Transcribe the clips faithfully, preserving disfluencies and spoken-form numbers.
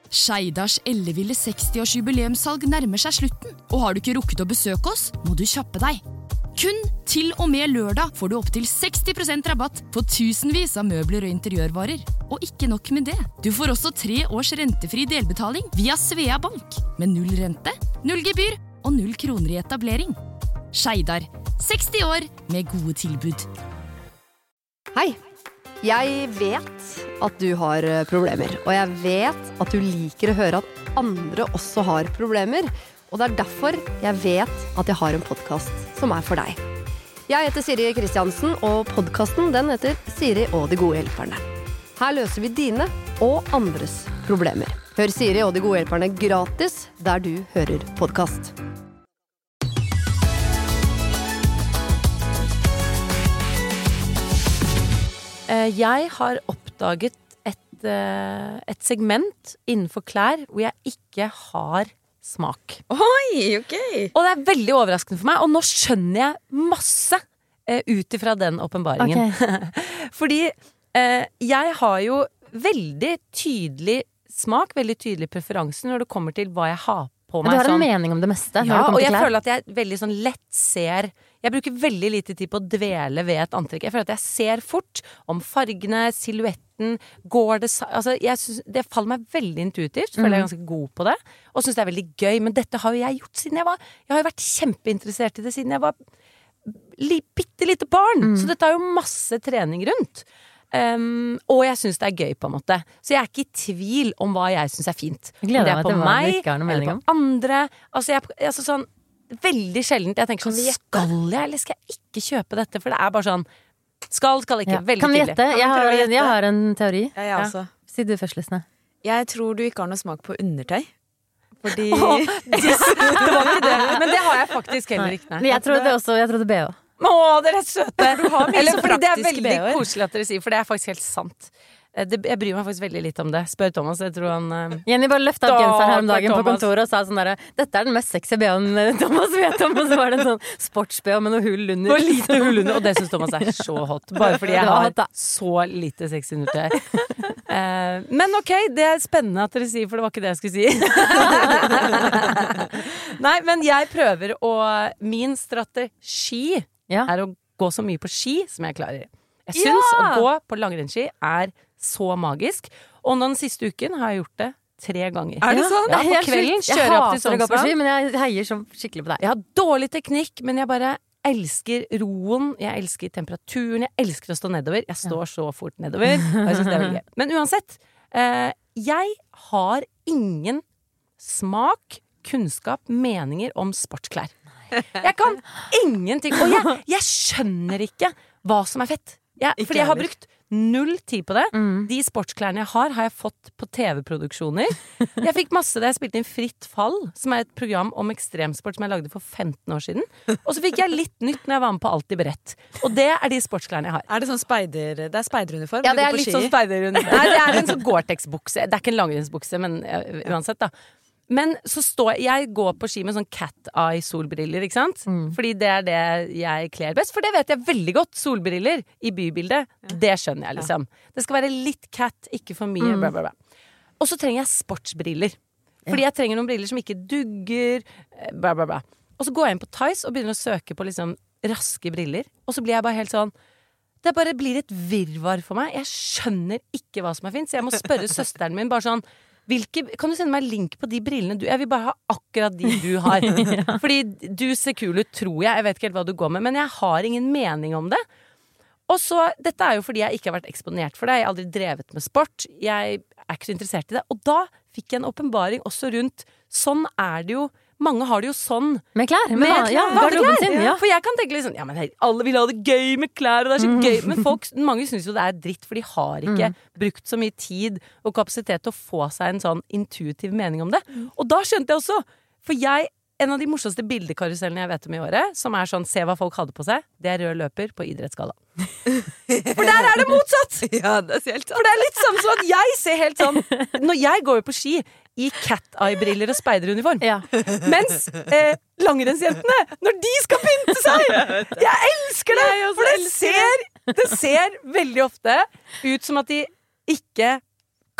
Skeidars elleville seksti-års jubileumssalg nærmer seg slutten, og har du ikke rukket å besøke oss, må du kjappe deg. Kun til og med lørdag får du opp til seksti prosent rabatt på tusenvis av møbler og interiørvarer. Og ikke nok med det, du får også tre års rentefri delbetaling via Svea Bank, med null rente, null gebyr og null kroner i etablering. Skeidar, seksti år med gode tilbud. Hei, jeg vet at du har problemer, og jeg vet at du liker å høre at andre også har problemer, og det er derfor jeg vet at jeg har en podcast som er for deg. Jeg heter Siri Kristiansen, og podcasten den heter Siri og de gode hjelperne. Her løser vi dine og andres problemer. Hør Siri og de gode hjelperne gratis der du hører podcast. Jeg har oppdaget et, et segment innenfor klær hvor jeg ikke har smak. Oi, ok. Og det er veldig overraskende for meg, og nå skjønner jeg masse eh, ut ifra den åpenbaringen. Okay. Fordi eh, jeg har jo veldig tydelig smak, veldig tydelig preferanse når det kommer til hva jeg har på meg. Du har en sånn, mening om det meste. Ja, og jeg føler at jeg veldig sånn lett ser. Jeg bruker veldig lite tid på å dvele ved et antrekk. Jeg føler at jeg ser fort om fargene, silhuetten, går det altså, jeg synes, det faller meg veldig intuitivt. Føler jeg er ganske god på det. Og synes det er veldig gøy. Men dette har jo jeg gjort siden jeg var Jeg har jo vært kjempeinteressert i det siden jeg var li, bitte lite barn. Mm. Så dette har jo masse trening rundt. Um, og jeg synes det er gøy på en måte. Så jeg er ikke i tvil om hva jeg synes er fint. Jeg gleder meg til på meg, eller på andre. Altså, jeg, altså sånn veldig sjeldent. Jeg tenker sånn, skal jeg eller skal jeg ikke kjøpe dette? For det er bare sånn, skal, skal ikke, ja. Veldig tydelig. Kan vi gjette? Jeg har, jeg, jeg har en teori. Ja, jeg også. Ja. Si du først, Lysne. Jeg tror du ikke har noe smak på undertøy. Fordi oh, det, det var ikke det. Men det har jeg faktisk heller ikke. Nei. Jeg tror det også, jeg tror det B O. Å, dere er søte! Eller fordi det er veldig B O-er. koselig at dere sier, for det er faktisk helt sant. Det, jeg bryr meg faktisk veldig litt om det. Spør Thomas, jeg tror han uh... Jenny bare løftet opp genseren her om dagen på kontoret og sa sånn der: dette er den mest sexy B O-en Thomas vet om. Og så var det en sånn sports-B O med noe hull under. Og lite hull under, og det synes Thomas er så hot. Bare fordi jeg har så lite sexy undertøy. uh, Men ok, det er spennende at dere sier, for det var ikke det jeg skulle si. Nei, men jeg prøver å min strategi ja. Er å gå så mye på ski som jeg klarer. Jeg synes ja! Å gå på langrennsski er så magisk. Og nå den siste uken har jeg gjort det tre ganger. Er det sånn? Ja, på kvelden kjører jeg opp til Sognsvann. Jeg hater å gå på ski, men jeg heier så skikkelig på deg. Jeg har dårlig teknikk, men jeg bare elsker roen. Jeg elsker temperaturen. Jeg elsker å stå nedover. Jeg står ja. Så fort nedover. Og jeg synes det er veldig gøy. Men uansett, eh, jeg har ingen smak, kunnskap, meninger om sportsklær. Jeg kan ingenting. Og jeg, jeg skjønner ikke hva som er fett. Jeg, fordi jeg har brukt null tid på det. Mm. De sportsklærne jeg har, har jeg fått på T V-produksjoner. Jeg fikk masse da jeg spilte inn Fritt Fall, som er et program om ekstremsport som jeg lagde for femten år siden. Og så fikk jeg litt nytt når jeg var med på Alltid beredt. Og det er de sportsklærne jeg har. Er det sånn speider... Det er speideruniform? Ja, det er litt sånn speideruniform. Nei, det er en sånn Gore-Tex-bukse. Det er ikke en langrennsbukse, men uh, uansett da. Men så står jeg går på ski med sånn cat-eye solbriller, ikke sant? Mm. Fordi det er det jeg kler best. For det vet jeg veldig godt. Solbriller i bybildet, ja. Det skjønner jeg liksom. Ja. Det skal være litt cat, ikke for mye, mm. bla bla bla. Og så trenger jeg sportsbriller. Fordi jeg trenger noen briller som ikke dugger, bla bla bla. Og så går jeg inn på Tice og begynner å søke på liksom raske briller. Og så blir jeg bare helt sånn, det bare blir et virvar for meg. Jeg skjønner ikke hva som er fint, så jeg må spørre søsteren min bare sånn, Hvilke, kan du sende meg link på de brillene du... Jeg vil bare ha akkurat de du har. Ja. Fordi du ser kul ut, tror jeg. Jeg vet ikke helt hva du går med, men jeg har ingen mening om det. Og så, dette er jo fordi jeg ikke har vært eksponert for det. Jeg har aldri drevet med sport. Jeg er ikke så interessert i det. Og da fikk jeg en åpenbaring også rundt, sånn er det jo, mange har det jo sånn. Med klær? Med, med klær, ja, klær. Sin, ja. For jeg kan tenke litt sånn, ja, men hei, alle vil ha det gøy med klær, og det er så mm. gøy. Men folk, mange synes jo det er dritt, for de har ikke mm. brukt så mye tid og kapasitet til å få seg en sånn intuitiv mening om det. Og da skjønte jeg også, for jeg, en av de morsomste bildekarusellene jeg vet om i året, som er sånn, se hva folk hadde på seg, det er rød løper på idrettsgalla. For der er det motsatt! Ja, det er helt sant. For det er litt sånn sånn at jeg ser helt sånn, når jeg går jo på ski, i cat-eye-briller og speideruniform. Ja. Mens eh, langrennsjentene, når de skal pynte seg, jeg elsker det! For det ser, det ser veldig ofte ut som at de ikke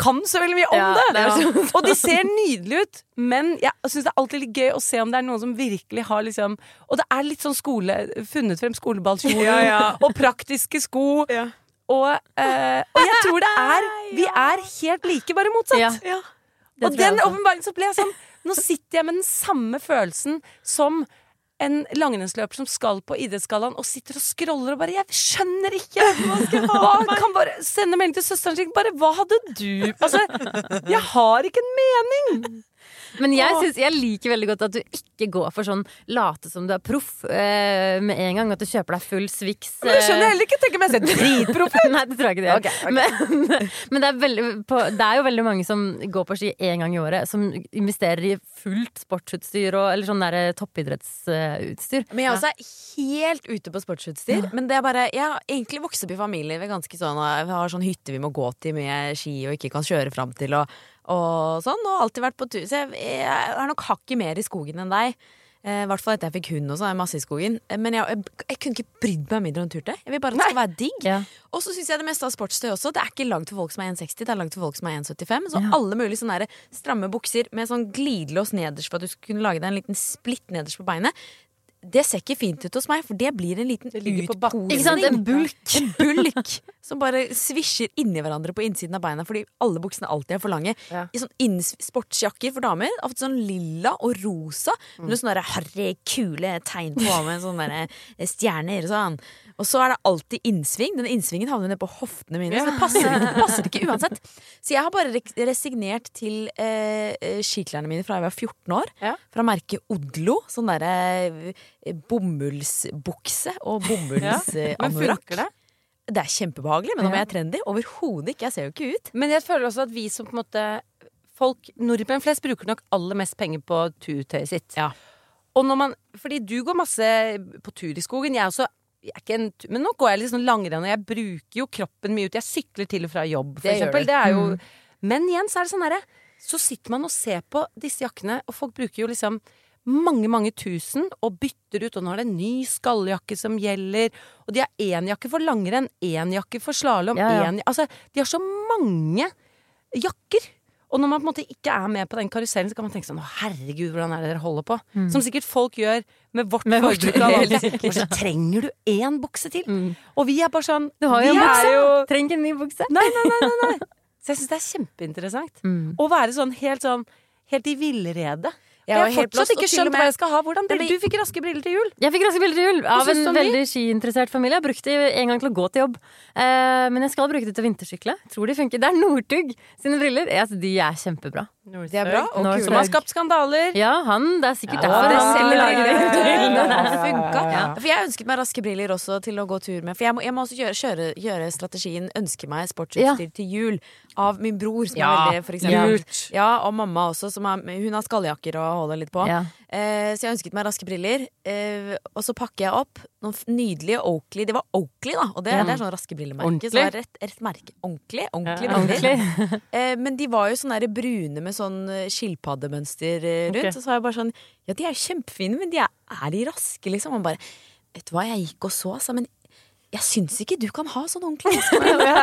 kan så veldig mye om Ja, det. det er sånn. Og de ser nydelige ut, men jeg synes det er alltid litt gøy å se om det er noen som virkelig har liksom Og det er litt sånn skole, funnet frem skoleballkjoler Ja, ja. og praktiske sko. Ja. Og, eh, og jeg tror det er Vi er helt like, bare motsatt. Ja. Ja. Det Og tror jeg den også. åpenbaringen så ble jeg sånn Nå sitter jeg med den samme følelsen som en langrennsløper som skal på idrettsgallaen og sitter og scroller og bare Jeg skjønner ikke! Hva skal jeg ha? Hva, kan bare sende melding til søsteren sin. Bare hva hadde du Altså, jeg har ikke en mening! Men jeg, synes, jeg liker veldig godt at du ikke går for sånn late som du er proff eh, med en gang. At du kjøper deg full Swix. Men det skjønner jeg heller ikke. Tenker meg selv dritproff. Nei, det tror jeg ikke det gjør. Ok, ok. Men, men det, er veldig, på, det er jo veldig mange som går på ski en gang i året, som investerer i fullt sportsutstyr og, eller sånn der toppidrettsutstyr. Men jeg også er helt ute på sportsutstyr. Men det er bare, jeg har egentlig vokst opp i familie ved ganske sånn vi har sånn hytte vi må gå til med ski og ikke kan kjøre fram til og, og sånn, og alltid vært på tur. Så jeg, jeg er nok hakket mer i skogen enn deg. I eh, hvert fall etter jeg fikk hund også, er masse i skogen. Eh, men jeg, jeg, jeg kunne ikke brydd meg mindre om turte. Jeg vil bare at det skal være digg. Ja. Og så synes jeg det meste av sportstøy også. Det er ikke lagd for folk som er en seksti, det er lagd for folk som er en syttifem. Så Ja. alle mulige sånne der stramme bukser med sånn glidelås nederst for at du skal kunne lage deg en liten splitt nederst på beinet. Det ser ikke fint ut hos meg, for det blir en liten ligger på bakken. Ikke sant? En utposing. bulk. En bulk som bare svisjer inni hverandre på innsiden av beina, fordi alle buksene alltid er for lange. Ja. I sånn inns- sportsjakker for damer, ofte sånn lilla og rosa, med noen sånne der harry, kule tegn på med sånne der stjerner og sånn. Og så er det alltid innsving. Den innsvingen havner ned på hoftene mine, så det passer, det passer ikke uansett. Så jeg har bare re- resignert til eh, skiklærne mine fra jeg var fjorten år, Ja. fra merket Odlo, sånn derre eh, bomullsbukse og Men bomullsanorakk. funker det? Det er kjempebehagelig, men om Ja. jeg er trendy? Overhodet ikke. Jeg ser jo ikke ut. Men jeg føler også at vi som på en måte folk, nordmenn flest bruker nok aller mest penger på turtøyet sitt. Ja. Og når man, fordi du går masse på tur i skogen. Jeg også jeg er ikke en, tu- Men nå går jeg litt sånn langrenn, og jeg bruker jo kroppen mye ut. Jeg sykler til og fra jobb, for Det gjør eksempel. du. Det er jo, men igjen så er det sånn herre Så sitter man og ser på disse jakkene, og folk bruker jo liksom mange, mange tusen og bytter ut. Og nå er det en ny skalljakke som gjelder. Og de har én jakke for langrenn, én jakke for slalåm. Ja, ja. en- Altså, de har så mange jakker. Og når man på en måte ikke er med på den karusellen, så kan man tenke sånn Å, herregud, hvordan er det dere holder på? Som sikkert folk gjør med vårt Med vårt- forbruk av Helt alt. Og så trenger du én bukse til. Mm. Og vi er bare sånn Du har jo vi en bukse. er jo Trenger ikke en ny bukse. Nei, nei, nei, nei, nei. Så jeg syns det er kjempeinteressant Mm. å være sånn helt sånn Helt i villrede. Jeg Jeg var har helt fortsatt blåst, og ikke til og skjønt med- hva jeg skal ha. Hvordan Det briller blir- Du fikk raske briller til jul. Jeg fikk raske briller til jul av Hva en synes du om de? veldig skiinteressert familie. Jeg brukte de en gang til å gå til jobb. Eh, men jeg skal bruke det til å vintersykle. Tror de funker. Det er Northug sine briller. Ja, altså, de er kjempebra. Det er bra. Og Northug. Som har skapt skandaler. Ja, han, det er sikkert Ja, derfor det han ser kunne vi. lage de brillene. Det har funka. Ja. For jeg ønsket meg raske briller også til å gå tur med. For jeg må, jeg må også gjøre, kjøre, gjøre strategien ønske meg sportsutstyr til jul av min bror, som Ja, er veldig for eksempel. lurt. Ja, og mamma også, som er, hun har skalljakker og holder litt på. Ja. Eh, så jeg ønsket meg raske briller. Eh, og så pakker jeg opp noen f- nydelige Oakley. Det var Oakley, da. Og det, Ja. det er sånn raske brillemerke. Ordentlig. Så det er rett, rett merke. Ordentlig. Ordentlig Ja, briller. Ordentlig. Eh, men de var jo sånn der brune med sånn eh, skilpaddemønster eh, rundt. Ok. Og så var jeg bare sånn Ja, de er jo kjempefine, men de er, er de raske, liksom? Og bare Vet du hva, jeg gikk og så, sa men jeg syns ikke du kan ha sånn ordentlig raske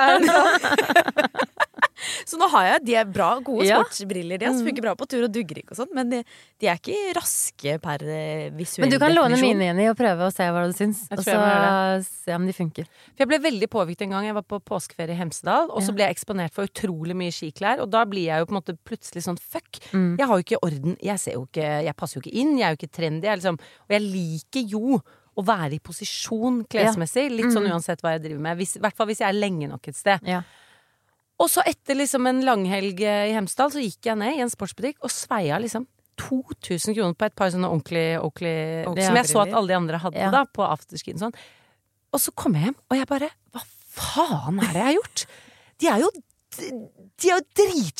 briller. Så nå har jeg De er bra, gode Ja. sportsbriller. De altså, funker bra på tur og dugger ikke og sånn, men de, de er ikke raske per eh, visuell Men du kan låne definisjon. mine igjen i og prøve å se hva du syns. Jeg Og tror jeg må så se om de funker. For jeg ble veldig påvirket en gang. Jeg var på påskeferie i Hemsedal, og så Ja. ble jeg eksponert for utrolig mye skiklær. Og da blir jeg jo på en måte plutselig sånn fuck. Mm. Jeg har jo ikke orden. Jeg ser jo ikke Jeg passer jo ikke inn. Jeg er jo ikke trendy. Jeg er liksom, og jeg liker jo å være i posisjon klesmessig. Litt sånn Mm. uansett hva jeg driver med. Hvis, I hvert fall hvis jeg er lenge nok et sted. Ja. Og så etter liksom en langhelg eh, i Hemsedal, så gikk jeg ned i en sportsbutikk og sveia liksom to tusen kroner på et par sånne ordentlige Oakley, Oakley som jeg så at briller. alle de andre hadde Ja. da, på afterskien sånn. Og så kom jeg hjem, og jeg bare Hva faen er det jeg har gjort? De er jo De er jo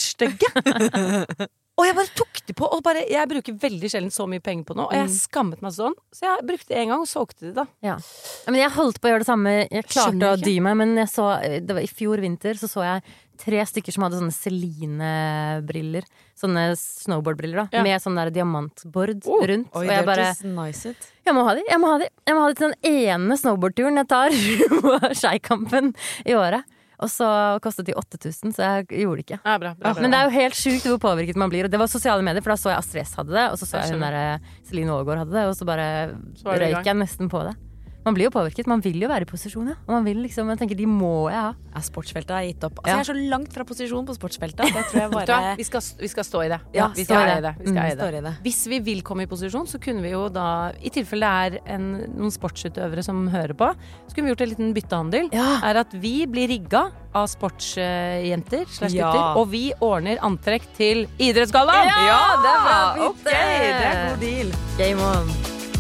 dritstygge! Og jeg bare tok de på, og bare, jeg bruker veldig sjelden så mye penger på noe. Og jeg skammet meg sånn, så jeg brukte det en gang og solgte de da. Ja. Ja, men jeg holdt på å gjøre det samme. Jeg klarte Skjønner å ikke. dy meg, men jeg så, det var i fjor vinter så så jeg tre stykker som hadde sånne Celine-briller. Sånne snowboardbriller, da. Ja. Med sånn der diamantbord Oh, rundt. Oi, og jeg det bare hørtes nice ut. Jeg må ha de! Jeg må ha de Jeg må ha de til den ene snowboardturen jeg tar på Skeikampen i året. Og så kostet de åtte tusen, så jeg gjorde det ikke. Ja, bra, bra, bra. Men det er jo helt sjukt hvor påvirket man blir. Og det var sosiale medier, for da så jeg Astrid S hadde det, og så så jeg, jeg hun der Celine Aagaard hadde det, og så bare så røyk jeg nesten på det. Man blir jo påvirket, man vil jo være i posisjon, ja. Og man vil liksom, jeg tenker, de må jeg ha. Ja, sportsfeltet har gitt opp. Altså, Ja. jeg er så langt fra posisjon på sportsfeltet. at Jeg tror jeg Vet du hva? bare Vi skal, vi skal stå i det. Ja, vi stå skal i eie det. det. Vi skal Mm, eie står det. i det. Hvis vi vil komme i posisjon, så kunne vi jo da, i tilfelle det er en, noen sportsutøvere som hører på, så kunne vi gjort en liten byttehandel. Ja. Er at vi blir rigga av sportsjenter slash Ja. gutter, og vi ordner antrekk til Idrettsgallaen! Ja, det er bra bytte. Ok, det er god deal. Game on.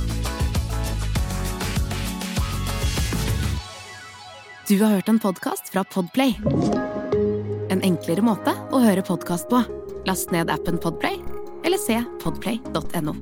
Du har hørt en podcast fra Podplay. En enklere måte å høre podcast på. Last ned appen Podplay, eller se podplay punktum no.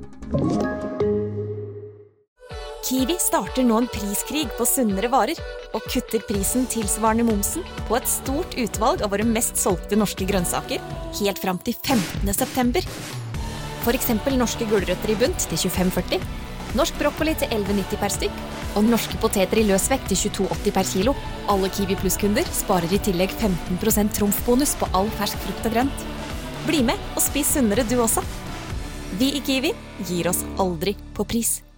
Kiwi starter nå en priskrig på sunnere varer, og kutter prisen tilsvarende momsen på et stort utvalg av våre mest solgte norske grønnsaker, helt fram til femtende september. For eksempel norske gulrøtter i bunt til tjuefem førti, norsk brokkoli til elleve nitti per stykk, og norske poteter i løsvekt til tjueto åtti per kilo. Alle Kiwi Plus-kunder sparer i tillegg femten prosent trumfbonus på all fersk frukt og grønt. Bli med og spis sunnere du også. Vi i Kiwi gir oss aldri på pris.